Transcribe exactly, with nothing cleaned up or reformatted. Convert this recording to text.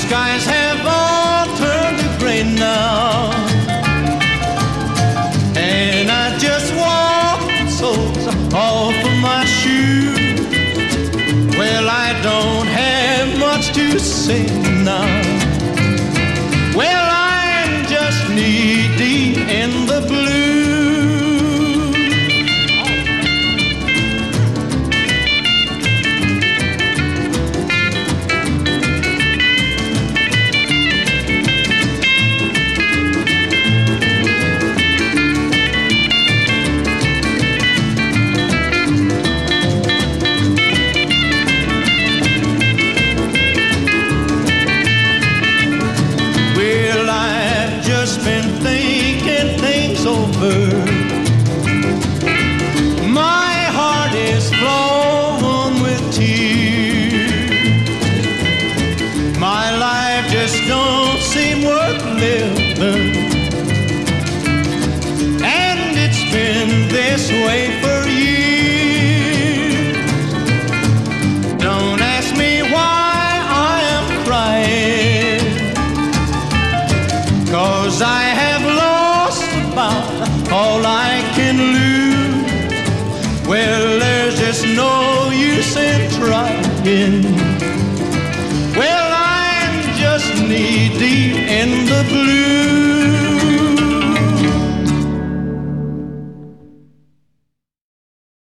skies have all turned to gray now, and I just walk the soles off of my shoes. Well, I don't have much to say now. Well, I'm just knee deep in the blues. Been thinking things over. My heart is flowing with tears. My life just don't seem worth living, and it's been this way for years. Don't ask me why I am crying, 'cause I have lost about all I can lose. Well, there's just no use in trying.